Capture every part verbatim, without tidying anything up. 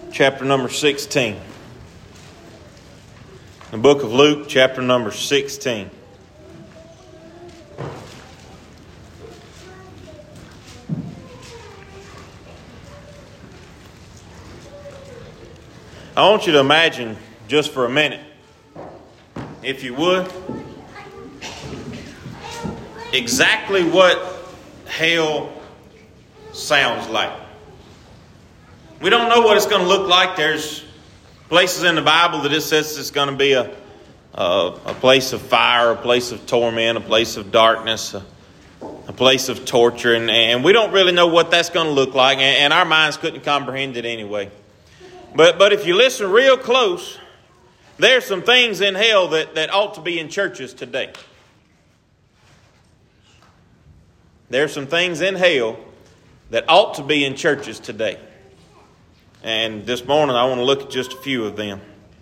chapter number sixteen. The book of Luke, chapter number sixteen. I want you to imagine just for a minute, if you would, exactly what hell sounds like. We don't know what it's going to look like. There's places in the Bible that it says it's going to be a, a, a place of fire, a place of torment, a place of darkness, a, a place of torture. And, and we don't really know what that's going to look like. And, and our minds couldn't comprehend it anyway. But but if you listen real close, there's some things in hell that, that ought to be in churches today. There's some things in hell that ought to be in churches today. And this morning I want to look at just a few of them.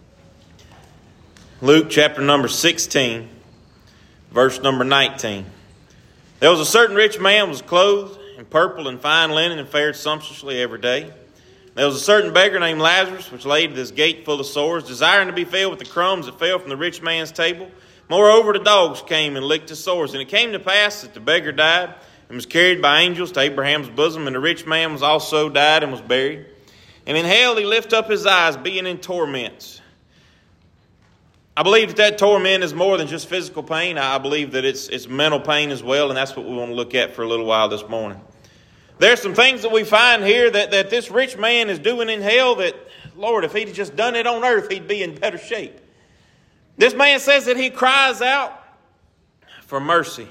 Luke chapter number sixteen, verse number nineteen. There was a certain rich man was clothed in purple and fine linen and fared sumptuously every day. There was a certain beggar named Lazarus, which laid at his gate full of sores, desiring to be filled with the crumbs that fell from the rich man's table. Moreover, the dogs came and licked his sores. And it came to pass that the beggar died and was carried by angels to Abraham's bosom. And the rich man was also died and was buried. And in hell he lifted up his eyes, being in torments. I believe that that torment is more than just physical pain. I believe that it's, it's mental pain as well, and that's what we want to look at for a little while this morning. There's some things that we find here that, that this rich man is doing in hell that, Lord, if he'd just done it on earth, he'd be in better shape. This man says that he cries out for mercy.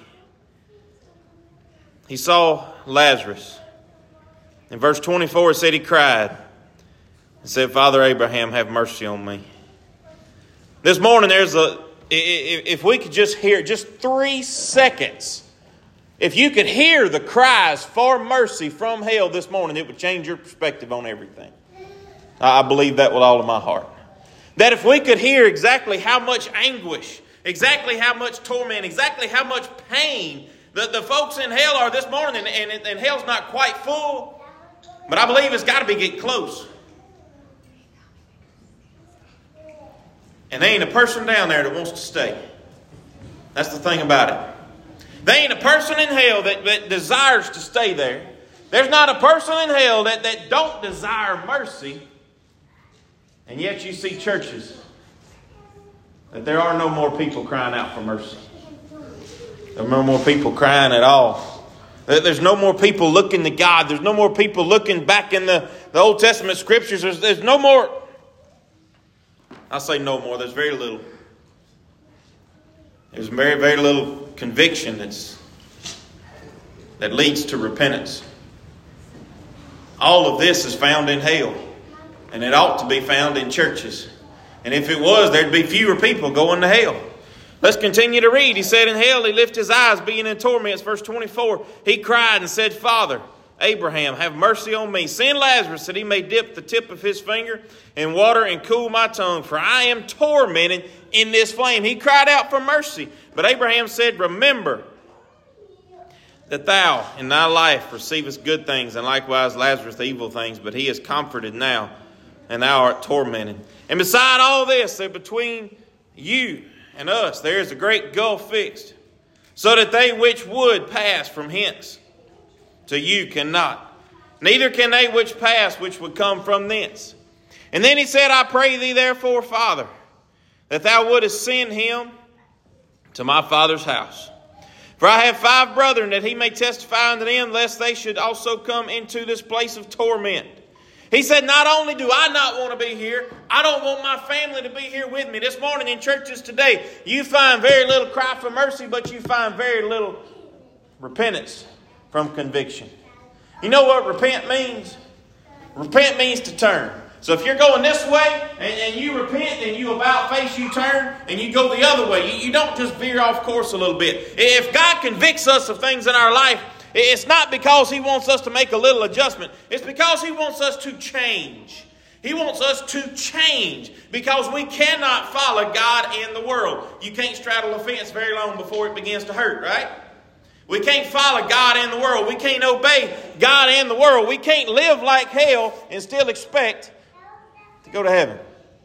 He saw Lazarus. In verse twenty-four, it said he cried and said, Father Abraham, have mercy on me. This morning, there's a, if we could just hear just three seconds, if you could hear the cries for mercy from hell this morning, it would change your perspective on everything. I believe that with all of my heart. That if we could hear exactly how much anguish, exactly how much torment, exactly how much pain that the folks in hell are this morning, and, and, and hell's not quite full, but I believe it's got to be getting close. And there ain't a person down there that wants to stay. That's the thing about it. There ain't a person in hell that, that desires to stay there. There's not a person in hell that, that don't desire mercy. And yet you see churches that there are no more people crying out for mercy. There are no more people crying at all. There's no more people looking to God. There's no more people looking back in the, the Old Testament scriptures. There's, there's no more. I say no more. There's very little. There's very, very little conviction that's, that leads to repentance. All of this is found in hell. And it ought to be found in churches. And if it was, there'd be fewer people going to hell. Let's continue to read. He said in hell he lifted his eyes, being in torments. Verse twenty-four, he cried and said, Father Abraham, have mercy on me. Send Lazarus that he may dip the tip of his finger in water and cool my tongue, for I am tormented in this flame. He cried out for mercy. But Abraham said, remember that thou in thy life receivest good things, and likewise Lazarus evil things, but he is comforted now, and thou art tormented. And beside all this, that between you and us there is a great gulf fixed, so that they which would pass from hence to you cannot, neither can they which pass which would come from thence. And then he said, I pray thee therefore, Father, that thou wouldest send him to my father's house. For I have five brethren, that he may testify unto them, lest they should also come into this place of torment. He said, not only do I not want to be here, I don't want my family to be here with me. This morning in churches today, you find very little cry for mercy, but you find very little repentance from conviction. You know what repent means? Repent means to turn. So if you're going this way and, and you repent and you about face, you turn and you go the other way. You, you don't just veer off course a little bit. If God convicts us of things in our life, it's not because He wants us to make a little adjustment. It's because He wants us to change. He wants us to change because we cannot follow God in the world. You can't straddle a fence very long before it begins to hurt, right? We can't follow God in the world. We can't obey God in the world. We can't live like hell and still expect to go to heaven.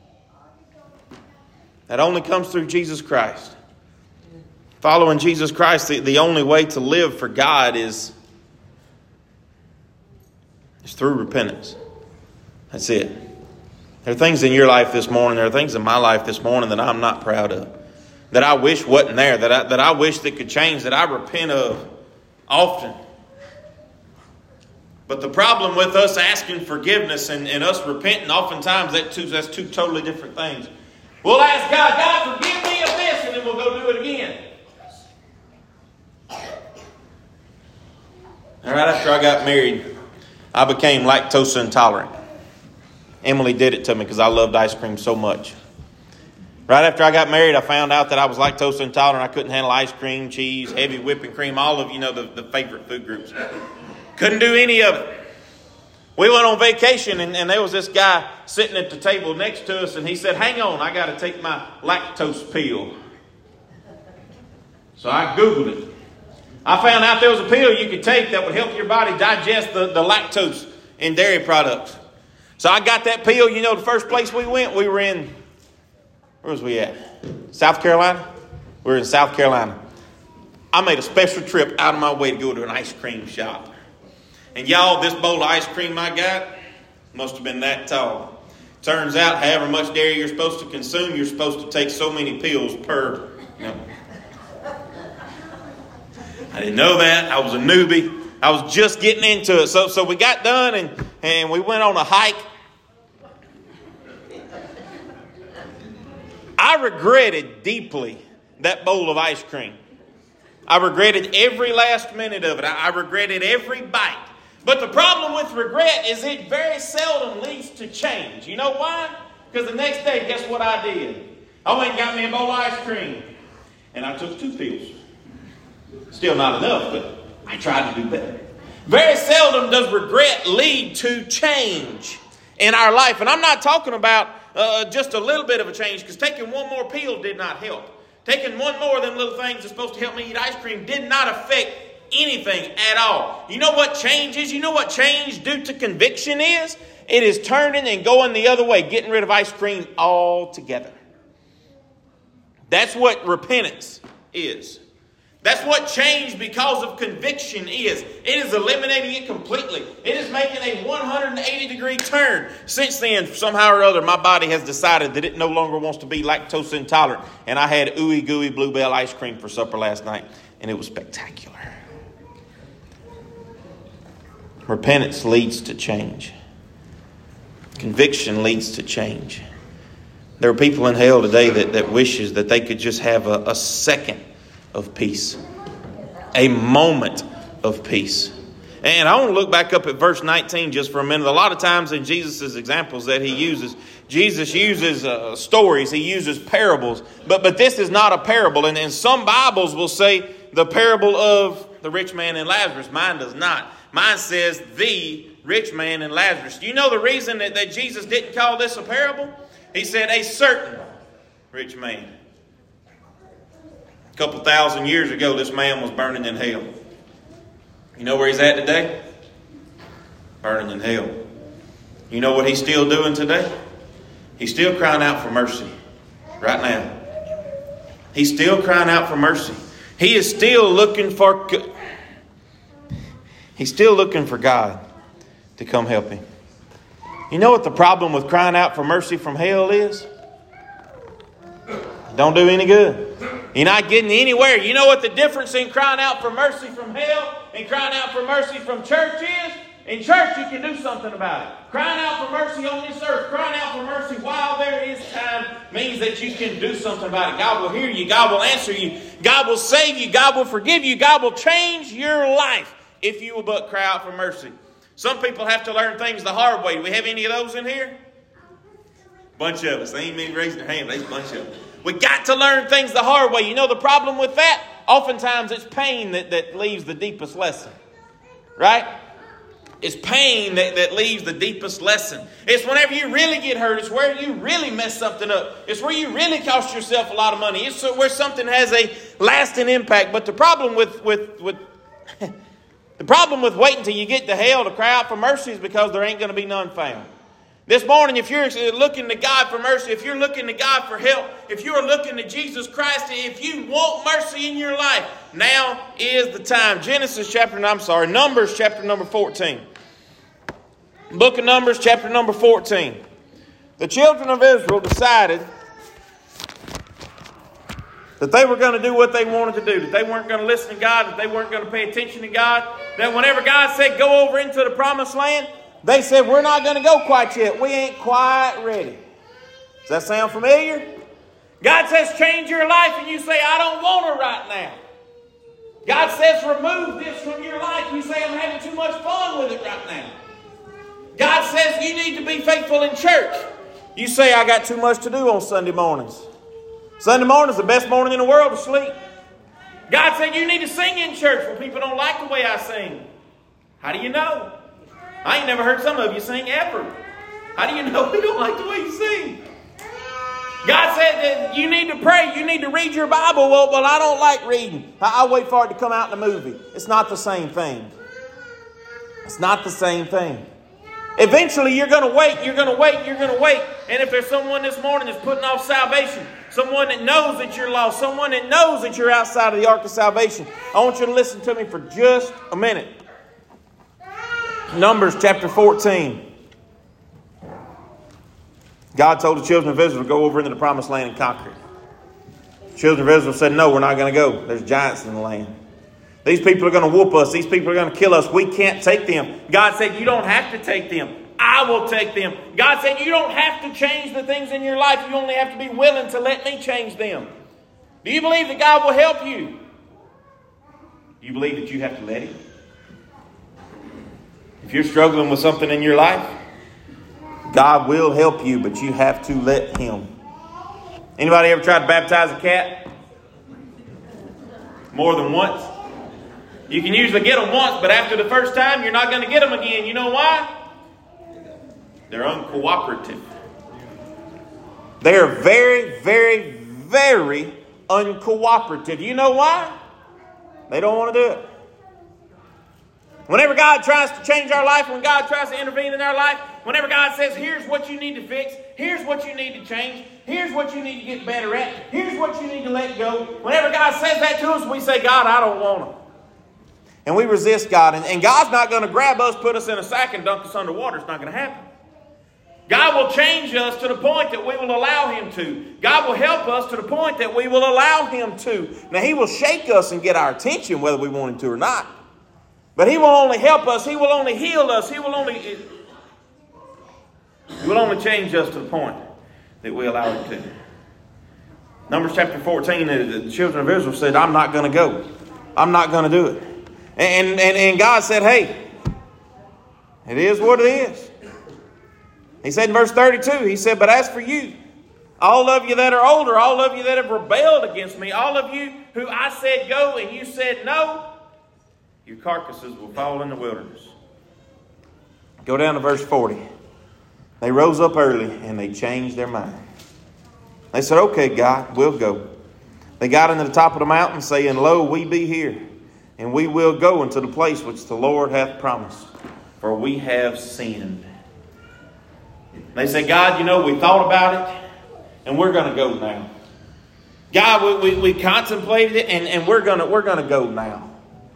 That only comes through Jesus Christ. Following Jesus Christ, the, the only way to live for God is, is through repentance. That's it. There are things in your life this morning, there are things in my life this morning that I'm not proud of. That I wish wasn't there, that I, that I wish that could change, that I repent of often. But the problem with us asking forgiveness and, and us repenting, oftentimes that two, that's two totally different things. We'll ask God, God, forgive me of this, and then we'll go do it again. And right after I got married, I became lactose intolerant. Emily did it to me because I loved ice cream so much. Right after I got married, I found out that I was lactose intolerant. I couldn't handle ice cream, cheese, heavy whipping cream, all of, you know, the, the favorite food groups. Couldn't do any of it. We went on vacation, and, and there was this guy sitting at the table next to us, and he said, hang on, I got to take my lactose pill. So I Googled it. I found out there was a pill you could take that would help your body digest the, the lactose in dairy products. So I got that pill. You know, the first place we went, we were in, where was we at? South Carolina? We were in South Carolina. I made a special trip out of my way to go to an ice cream shop. And y'all, this bowl of ice cream I got must have been that tall. Turns out, however much dairy you're supposed to consume, you're supposed to take so many pills per, you know. I didn't know that. I was a newbie. I was just getting into it. So, so we got done and, and we went on a hike. I regretted deeply that bowl of ice cream. I regretted every last minute of it. I, I regretted every bite. But the problem with regret is it very seldom leads to change. You know why? Because the next day, guess what I did? I went and got me a bowl of ice cream. And I took two pills. Still not enough, but I tried to do better. Very seldom does regret lead to change in our life. And I'm not talking about uh, just a little bit of a change, because taking one more pill did not help. Taking one more of them little things that's supposed to help me eat ice cream did not affect anything at all. You know what change is? You know what change due to conviction is? It is turning and going the other way, getting rid of ice cream altogether. That's what repentance is. That's what change because of conviction is. It is eliminating it completely. It is making a one hundred eighty degree turn. Since then, somehow or other, my body has decided that it no longer wants to be lactose intolerant. And I had ooey gooey Bluebell ice cream for supper last night, and it was spectacular. Repentance leads to change. Conviction leads to change. There are people in hell today that, that wishes that they could just have a, a second of peace. A moment of peace. And I want to look back up at verse nineteen just for a minute. A lot of times in Jesus' examples that he uses, Jesus uses uh, stories. He uses parables. But but this is not a parable. And, and some Bibles will say the parable of the rich man and Lazarus. Mine does not. Mine says the rich man and Lazarus. Do you know the reason that, that Jesus didn't call this a parable? He said a certain rich man. A couple thousand years ago, this man was burning in hell. You know where he's at today? Burning in hell. You know what he's still doing today? He's still crying out for mercy. Right now. He's still crying out for mercy. He is still looking for... He's still looking for God to come help him. You know what the problem with crying out for mercy from hell is? Don't do any good. You're not getting anywhere. You know what the difference in crying out for mercy from hell and crying out for mercy from church is? In church, you can do something about it. Crying out for mercy on this earth, crying out for mercy while there is time, means that you can do something about it. God will hear you. God will answer you. God will save you. God will forgive you. God will change your life if you will but cry out for mercy. Some people have to learn things the hard way. Do we have any of those in here? Bunch of us. They ain't many raising their hand. There's a bunch of them. We got to learn things the hard way. You know the problem with that? Oftentimes it's pain that, that leaves the deepest lesson. Right? It's pain that, that leaves the deepest lesson. It's whenever you really get hurt. It's where you really mess something up. It's where you really cost yourself a lot of money. It's where something has a lasting impact. But the problem with... with, with The problem with waiting till you get to hell to cry out for mercy is because there ain't going to be none found. This morning, if you're looking to God for mercy, if you're looking to God for help, if you're looking to Jesus Christ, if you want mercy in your life, now is the time. Genesis chapter, I'm sorry, Numbers chapter number fourteen. Book of Numbers chapter number fourteen. The children of Israel decided that they were going to do what they wanted to do, that they weren't going to listen to God, that they weren't going to pay attention to God, that whenever God said go over into the promised land, they said, we're not going to go quite yet. We ain't quite ready. Does that sound familiar? God says change your life and you say, I don't want it right now. God says remove this from your life. You say, I'm having too much fun with it right now. God says you need to be faithful in church. You say, I got too much to do on Sunday mornings. Sunday morning is the best morning in the world to sleep. God said you need to sing in church. Well, people don't like the way I sing. How do you know? I ain't never heard some of you sing ever. How do you know we don't like the way you sing? God said that you need to pray. You need to read your Bible. Well, well I don't like reading. I, I'll wait for it to come out in a movie. It's not the same thing. It's not the same thing. Eventually, you're going to wait, you're going to wait, you're going to wait. And if there's someone this morning that's putting off salvation, someone that knows that you're lost, someone that knows that you're outside of the ark of salvation, I want you to listen to me for just a minute. Numbers chapter fourteen. God told the children of Israel to go over into the promised land and conquer it. The children of Israel said, no, we're not going to go. There's giants in the land. These people are going to whoop us. These people are going to kill us. We can't take them. God said, you don't have to take them. I will take them. God said, you don't have to change the things in your life. You only have to be willing to let me change them. Do you believe that God will help you? Do you believe that you have to let Him? If you're struggling with something in your life, God will help you, but you have to let Him. Anybody ever tried to baptize a cat? More than once? You can usually get them once, but after the first time, you're not going to get them again. You know why? They're uncooperative. They're very, very, very uncooperative. You know why? They don't want to do it. Whenever God tries to change our life, when God tries to intervene in our life, whenever God says, here's what you need to fix, here's what you need to change, here's what you need to get better at, here's what you need to let go. Whenever God says that to us, we say, God, I don't want them. And we resist God. And, and God's not going to grab us, put us in a sack, and dunk us underwater. It's not going to happen. God will change us to the point that we will allow Him to. God will help us to the point that we will allow Him to. Now, He will shake us and get our attention whether we want Him to or not. But He will only help us. He will only heal us. He will only, He will only change us to the point that we allow Him to. Numbers chapter fourteen, the children of Israel said, I'm not going to go. I'm not going to do it. And, and, and God said, hey, it is what it is. He said in verse thirty-two, He said, but as for you, all of you that are older, all of you that have rebelled against me, all of you who I said go and you said no, your carcasses will fall in the wilderness. Go down to verse forty. They rose up early and they changed their mind. They said, okay, God, we'll go. They got into the top of the mountain saying, lo, we be here. And we will go into the place which the Lord hath promised, for we have sinned. They said, God, you know, we thought about it, and we're going to go now. God, we, we, we contemplated it, and, and we're going to we're going to go now.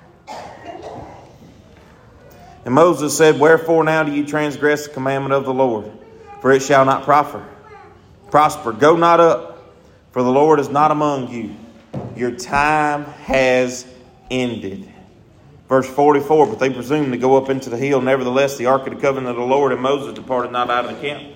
And Moses said, wherefore now do you transgress the commandment of the Lord? For it shall not prosper. Prosper. Go not up, for the Lord is not among you. Your time has ended. Verse forty-four, but they presumed to go up into the hill. Nevertheless, the ark of the covenant of the Lord and Moses departed not out of the camp.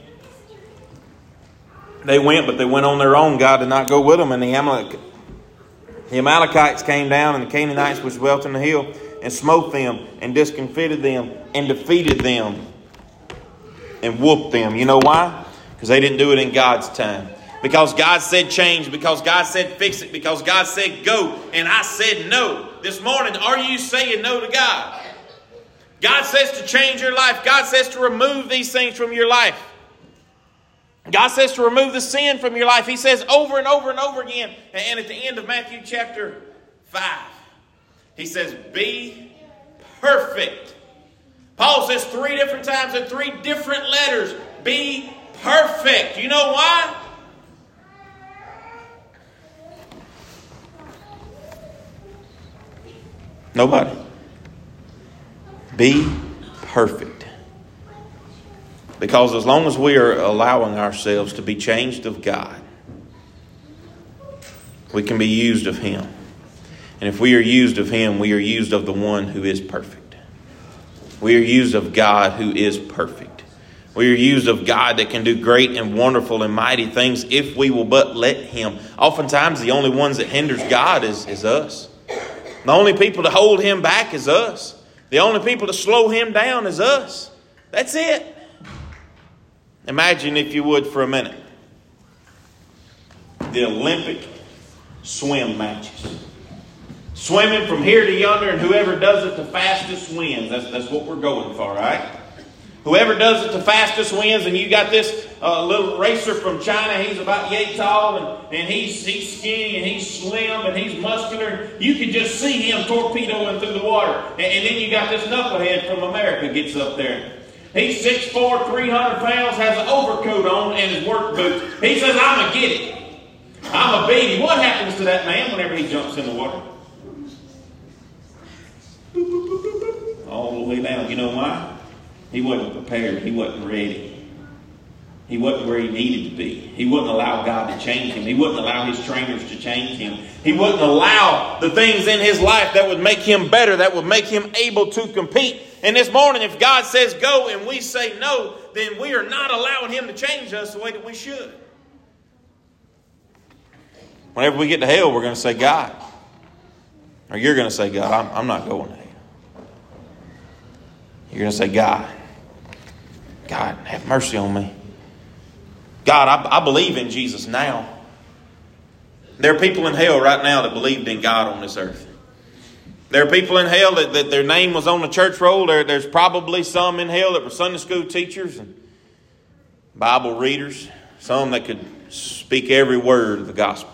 They went, but they went on their own. God did not go with them. And the, Amalek, the Amalekites came down, and the Canaanites which dwelt in the hill, and smote them, and discomfited them, and defeated them, and whooped them. You know why? Because they didn't do it in God's time. Because God said change. Because God said fix it. Because God said go. And I said no. This morning, are you saying no to God? God says to change your life. God says to remove these things from your life. God says to remove the sin from your life. He says over and over and over again. And at the end of Matthew chapter five, He says, be perfect. Paul says three different times in three different letters, be perfect. You know why? Nobody. Be perfect. Because as long as we are allowing ourselves to be changed of God, we can be used of Him. And if we are used of Him, we are used of the one who is perfect. We are used of God who is perfect. We are used of God that can do great and wonderful and mighty things if we will but let Him. Oftentimes the only ones that hinders God is, is us. The only people to hold Him back is us. The only people to slow Him down is us. That's it. Imagine, if you would, for a minute, the Olympic swim matches. Swimming from here to yonder, and whoever does it the fastest wins. That's, that's what we're going for, right? Whoever does it the fastest wins, and you got this uh, little racer from China. He's about yay tall, and, and he's, he's skinny, and he's slim, and he's muscular. You can just see him torpedoing through the water. And, and then you got this knucklehead from America gets up there. He's six foot four, three hundred pounds, has an overcoat on and his work boots. He says, I'm going to get it. I'm a baby. What happens to that man whenever he jumps in the water? All the way down. You know why? He wasn't prepared. He wasn't ready. He wasn't where he needed to be. He wouldn't allow God to change him. He wouldn't allow his trainers to change him. He wouldn't allow the things in his life that would make him better, that would make him able to compete. And this morning, if God says go and we say no, then we are not allowing Him to change us the way that we should. Whenever we get to hell, we're going to say, God. Or you're going to say, God, I'm, I'm not going to hell. You're going to say, God, God, have mercy on me. God, I, I believe in Jesus now. There are people in hell right now that believed in God on this earth. There are people in hell that, that their name was on the church roll. There, there's probably some in hell that were Sunday school teachers and Bible readers. Some that could speak every word of the gospel.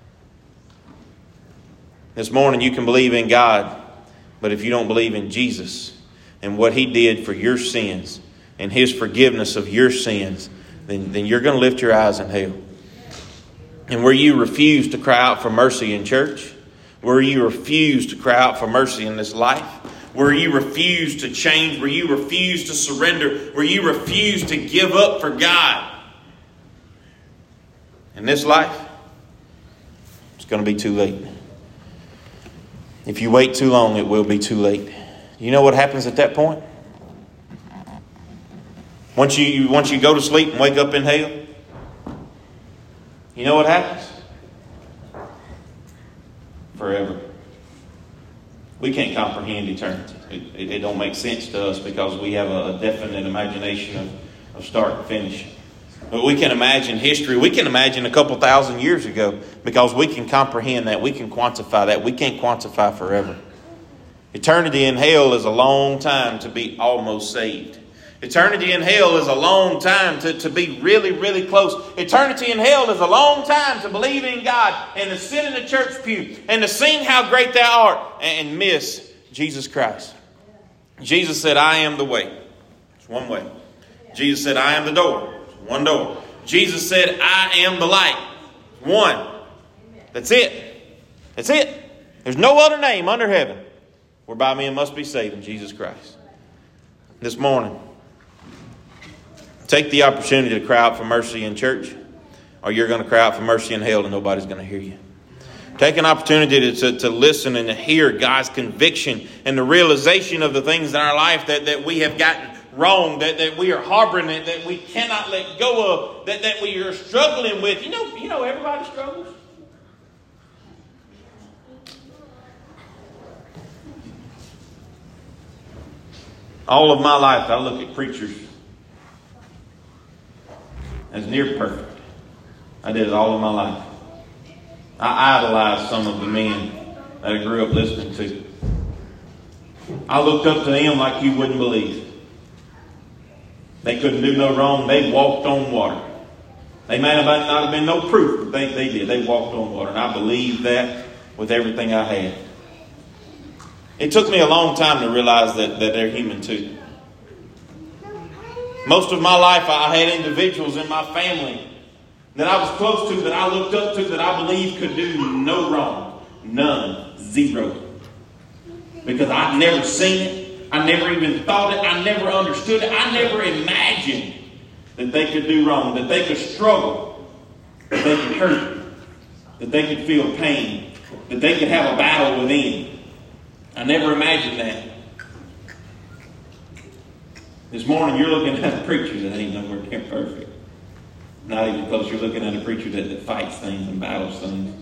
This morning you can believe in God, but if you don't believe in Jesus and what He did for your sins and His forgiveness of your sins, then, then you're going to lift your eyes in hell. And where you refuse to cry out for mercy in church, where you refuse to cry out for mercy in this life, where you refuse to change, where you refuse to surrender, where you refuse to give up for God in this life, it's going to be too late. If you wait too long, it will be too late. You know what happens at that point? Once you, once you go to sleep and wake up in hell, you know what happens? Forever. We can't comprehend eternity. It, it, it don't make sense to us because we have a, a definite imagination of, of start and finish. But we can imagine history. We can imagine a couple thousand years ago because we can comprehend that. We can quantify that. We can't quantify forever. Eternity in hell is a long time to be almost saved. Eternity in hell is a long time to, to be really, really close. Eternity in hell is a long time to believe in God and to sit in the church pew and to sing how great thou art and miss Jesus Christ. Jesus said, I am the way. It's one way. Jesus said, I am the door. It's one door. Jesus said, I am the light. It's one. That's it. That's it. There's no other name under heaven whereby men must be saved in Jesus Christ. This morning, take the opportunity to cry out for mercy in church, or you're going to cry out for mercy in hell and nobody's going to hear you. Take an opportunity to, to, to listen and to hear God's conviction and the realization of the things in our life that, that we have gotten wrong, that, that we are harboring, that, that we cannot let go of, that, that we are struggling with. You know, you know everybody struggles. All of my life I look at preachers as near perfect. I did it all of my life. I idolized some of the men that I grew up listening to. I looked up to them like you wouldn't believe. They couldn't do no wrong. They walked on water. They may have not have been no proof, but they, they did. They walked on water. And I believed that with everything I had. It took me a long time to realize that, that they're human too. Most of my life I had individuals in my family that I was close to, that I looked up to, that I believed could do no wrong. None. Zero. Because I'd never seen it. I never even thought it. I never understood it. I never imagined that they could do wrong, that they could struggle, that they could hurt, that they could feel pain, that they could have a battle within. I never imagined that. This morning you're looking at a preacher that ain't nowhere near perfect. Not even close. You're looking at a preacher that, that fights things and battles things.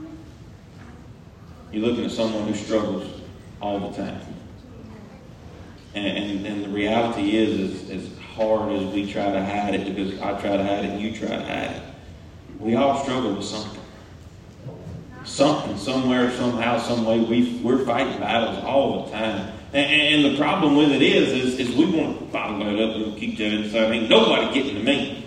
You're looking at someone who struggles all the time. And, and, and the reality is, is, as hard as we try to hide it, because I try to hide it and you try to hide it, we all struggle with something. Something, somewhere, somehow, some way, we, we're fighting battles all the time. And, and the problem with it is, is, is we want to bottle it up and keep that inside. Ain't nobody getting to me.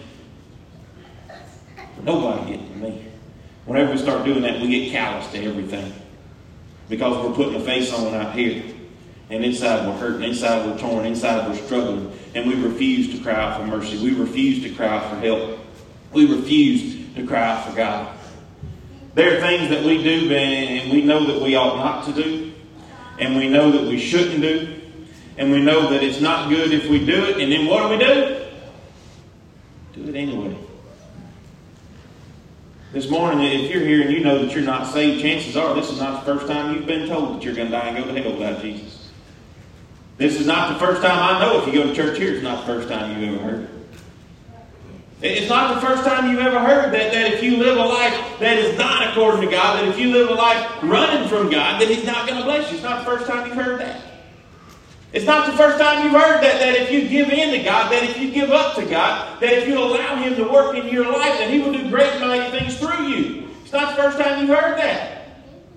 Nobody getting to me. Whenever we start doing that, we get callous to everything. Because we're putting a face on out here. And inside we're hurting, inside we're torn, inside we're struggling. And we refuse to cry out for mercy. We refuse to cry out for help. We refuse to cry out for God. There are things that we do and we know that we ought not to do. And we know that we shouldn't do. And we know that it's not good if we do it. And then what do we do? Do it anyway. This morning, if you're here and you know that you're not saved, chances are this is not the first time you've been told that you're going to die and go to hell without Jesus. This is not the first time, I know if you go to church here, it's not the first time you've ever heard it. It's not the first time you've ever heard that, that if you live a life that is not according to God, that if you live a life running from God, that He's not going to bless you. It's not the first time you've heard that. It's not the first time you've heard that, that if you give in to God, that if you give up to God, that if you allow Him to work in your life, that He will do great and mighty things through you. It's not the first time you've heard that.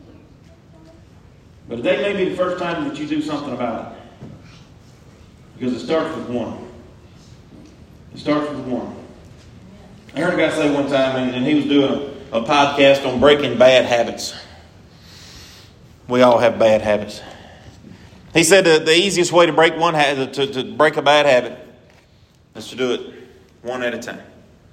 But today may be the first time that you do something about it. Because it starts with one. It starts with one. I heard a guy say one time, and, and he was doing a, a podcast on breaking bad habits. We all have bad habits. He said the, the easiest way to break one ha- to, to break a bad habit is to do it one at a time.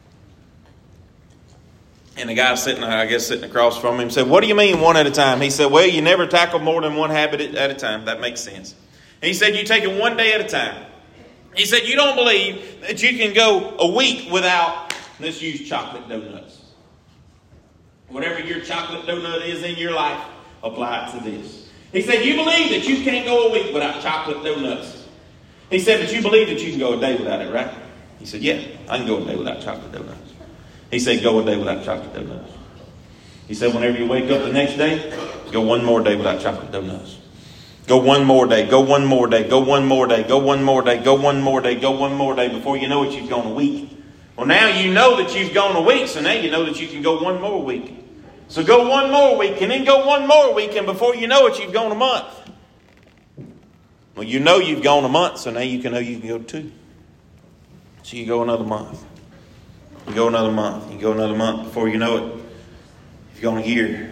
And the guy sitting, I guess, sitting across from him said, "What do you mean one at a time?" He said, "Well, you never tackle more than one habit at a time. That makes sense." And he said, "You take it one day at a time." He said, "You don't believe that you can go a week without," let's use chocolate donuts. Whatever your chocolate donut is in your life, apply it to this. He said, "You believe that you can't go a week without chocolate donuts." He said, "But you believe that you can go a day without it, right?" He said, "Yeah, I can go a day without chocolate donuts." He said, "Go a day without chocolate donuts." He said, "Whenever you wake up the next day, go one more day without chocolate donuts. Go one more day, go one more day, go one more day, go one more day, go one more day, go one more day. Before you know it, you've gone a week. Well, now you know that you've gone a week, so now you know that you can go one more week. So go one more week, and then go one more week, and before you know it, you've gone a month. Well, you know you've gone a month, so now you can know you can go two. So you go another month. You go another month. You go another month. Before you know it, you've gone a year.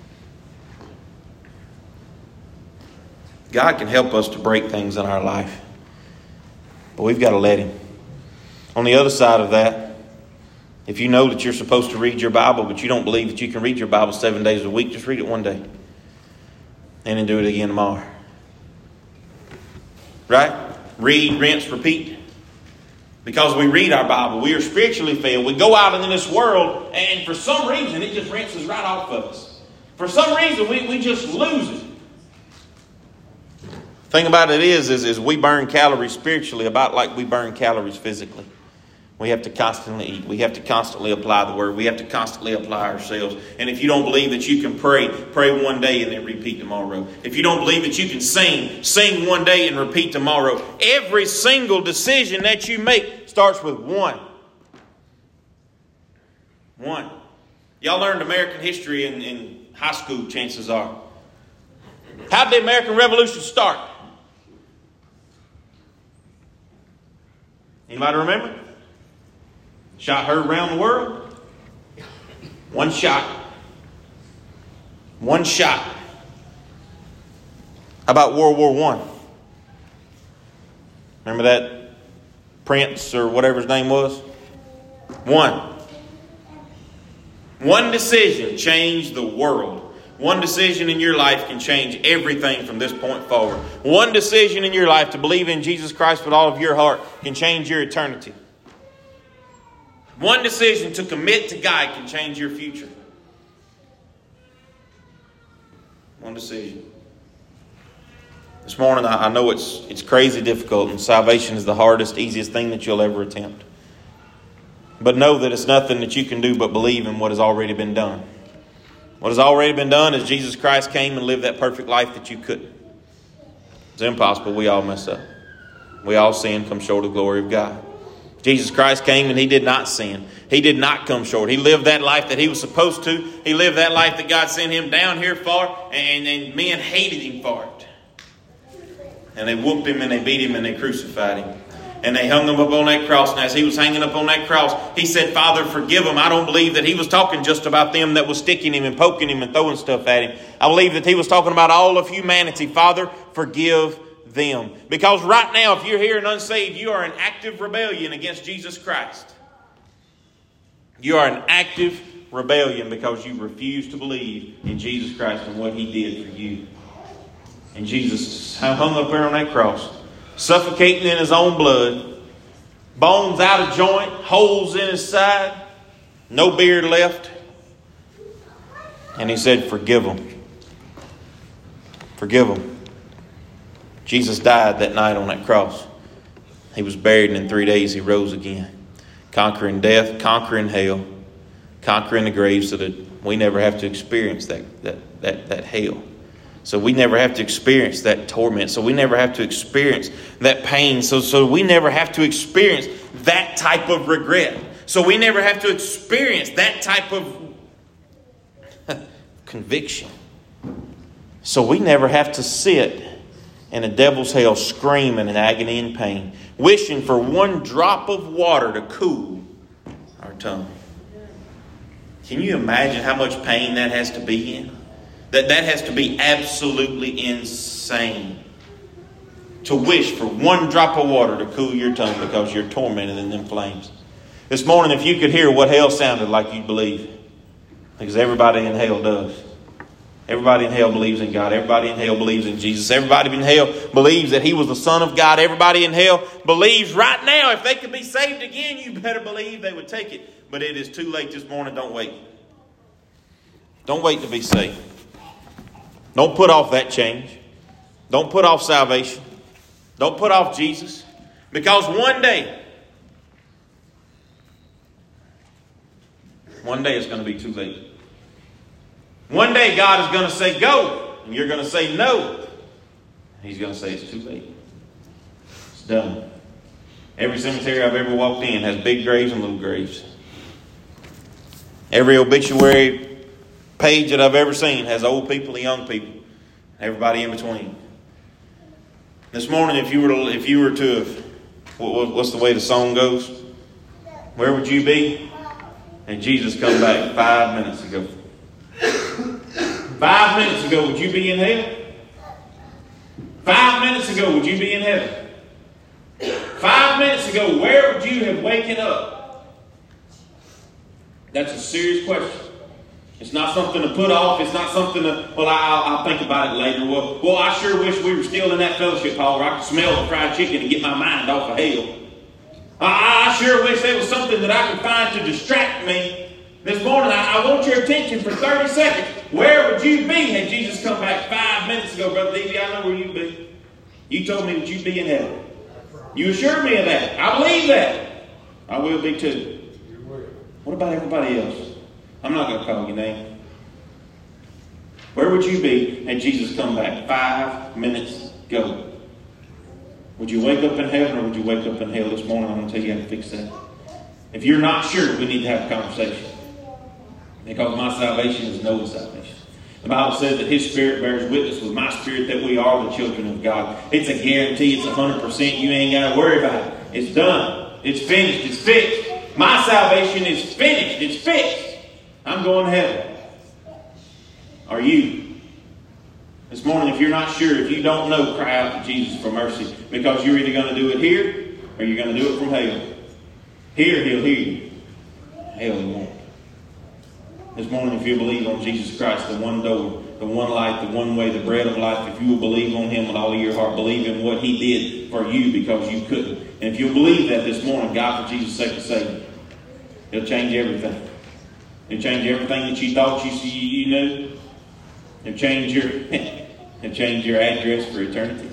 God can help us to break things in our life, but we've got to let Him. On the other side of that, if you know that you're supposed to read your Bible, but you don't believe that you can read your Bible seven days a week, just read it one day. And then do it again tomorrow. Right? Read, rinse, repeat. Because we read our Bible, we are spiritually fed. We go out into this world, and for some reason, it just rinses right off of us. For some reason, we, we just lose it. The thing about it is, is, is we burn calories spiritually about like we burn calories physically. We have to constantly eat. We have to constantly apply the Word. We have to constantly apply ourselves. And if you don't believe that you can pray, pray one day and then repeat tomorrow. If you don't believe that you can sing, sing one day and repeat tomorrow. Every single decision that you make starts with one. One. Y'all learned American history in, in high school, chances are. How did the American Revolution start? Anybody remember? Shot heard around the world. One shot. One shot. How about World War One? Remember that Prince or whatever his name was? One. One decision changed the world. One decision in your life can change everything from this point forward. One decision in your life to believe in Jesus Christ with all of your heart can change your eternity. One decision to commit to God can change your future. One decision. This morning, I know it's it's crazy difficult, and salvation is the hardest, easiest thing that you'll ever attempt. But know that it's nothing that you can do but believe in what has already been done. What has already been done is Jesus Christ came and lived that perfect life that you couldn't. It's impossible. We all mess up. We all sin, come short of the glory of God. Jesus Christ came and He did not sin. He did not come short. He lived that life that He was supposed to. He lived that life that God sent Him down here for, and, and men hated Him for it. And they whooped Him and they beat Him and they crucified Him. And they hung Him up on that cross. And as He was hanging up on that cross, He said, Father, forgive them. I don't believe that He was talking just about them that was sticking Him and poking Him and throwing stuff at Him. I believe that He was talking about all of humanity. Father, forgive them. Because right now, if you're here and unsaved, you are in active rebellion against Jesus Christ. You are in active rebellion because you refuse to believe in Jesus Christ and what He did for you. And Jesus hung up there on that cross, suffocating in His own blood, bones out of joint, holes in His side, no beard left. And He said, forgive them. Forgive them. Jesus died that night on that cross. He was buried, and in three days He rose again, conquering death, conquering hell, conquering the grave, so that we never have to experience that, that, that, that hell. So we never have to experience that torment. So we never have to experience that pain. So, so we never have to experience that type of regret. So we never have to experience that type of conviction. So we never have to sit in a devil's hell screaming in agony and pain, wishing for one drop of water to cool our tongue. Can you imagine how much pain that has to be in? That that has to be absolutely insane. To wish for one drop of water to cool your tongue because you're tormented in them flames. This morning, if you could hear what hell sounded like, you'd believe. Because everybody in hell does. Everybody in hell believes in God. Everybody in hell believes in Jesus. Everybody in hell believes that He was the Son of God. Everybody in hell believes right now if they could be saved again, you better believe they would take it. But it is too late this morning. Don't wait. Don't wait to be saved. Don't put off that change. Don't put off salvation. Don't put off Jesus. Because one day, one day it's going to be too late. One day God is going to say go, and you're going to say no. He's going to say it's too late. It's done. Every cemetery I've ever walked in has big graves and little graves. Every obituary page that I've ever seen has old people and young people, everybody in between. This morning, if you were to, if you were to, what's the way the song goes? Where would you be? And Jesus come back five minutes ago. Five minutes ago, would you be in hell? Five minutes ago, would you be in heaven? Five minutes ago, where would you have waken up? That's a serious question. It's not something to put off. It's not something to, well, I'll, I'll think about it later. Well, well, I sure wish we were still in that fellowship hall where I could smell the fried chicken and get my mind off of hell. I, I sure wish there was something that I could find to distract me. This morning, I, I want your attention for thirty seconds. Where would you be had Jesus come back five minutes ago, Brother Davey? I know where you'd be. You told me that you'd be in heaven. You assured me of that. I believe that. I will be too. What about everybody else? I'm not going to call your name. Where would you be had Jesus come back five minutes ago? Would you wake up in heaven or would you wake up in hell this morning? I'm going to tell you how to fix that. If you're not sure, we need to have a conversation. Because my salvation is Noah's salvation. The Bible says that His Spirit bears witness with my spirit that we are the children of God. It's a guarantee. It's one hundred percent. You ain't got to worry about it. It's done. It's finished. It's fixed. My salvation is finished. It's fixed. I'm going to heaven. Are you? This morning, if you're not sure, if you don't know, cry out to Jesus for mercy. Because you're either going to do it here or you're going to do it from hell. Here, he'll hear you. Hell, he won't. This morning, if you believe on Jesus Christ, the one door, the one light, the one way, the bread of life, if you will believe on Him with all of your heart, believe in what He did for you because you couldn't. And if you'll believe that this morning, God for Jesus' sake will save you. He'll change everything. He'll change everything that you thought you, you knew. He'll change your, he'll change your address for eternity.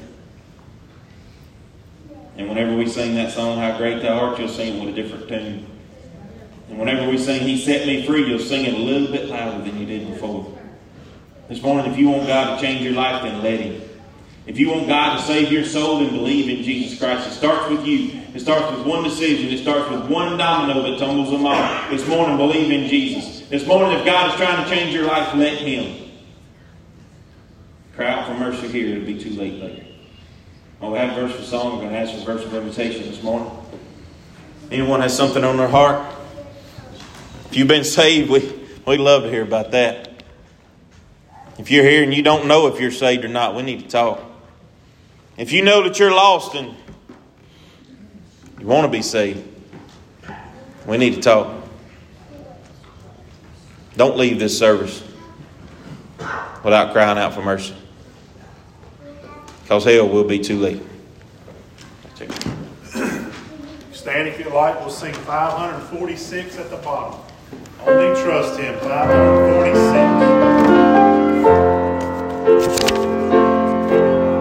And whenever we sing that song, How Great Thou Art, you'll sing it with a different tune. And whenever we sing He Set Me Free, you'll sing it a little bit louder than you did before. This morning, if you want God to change your life, then let Him. If you want God to save your soul, then believe in Jesus Christ. It starts with you. It starts with one decision. It starts with one domino that tumbles them all. This morning, believe in Jesus. This morning, if God is trying to change your life, let Him. Cry out for mercy here. It'll be too late later. Well, we have a verse of song. We're going to ask for a verse of invitation this morning. Anyone has something on their heart? If you've been saved, we, we'd love to hear about that. If you're here and you don't know if you're saved or not, we need to talk. If you know that you're lost and you want to be saved, we need to talk. Don't leave this service without crying out for mercy. Because hell will be too late. Stand if you like. We'll sing five forty-six at the bottom. Only trust Him. five forty-six.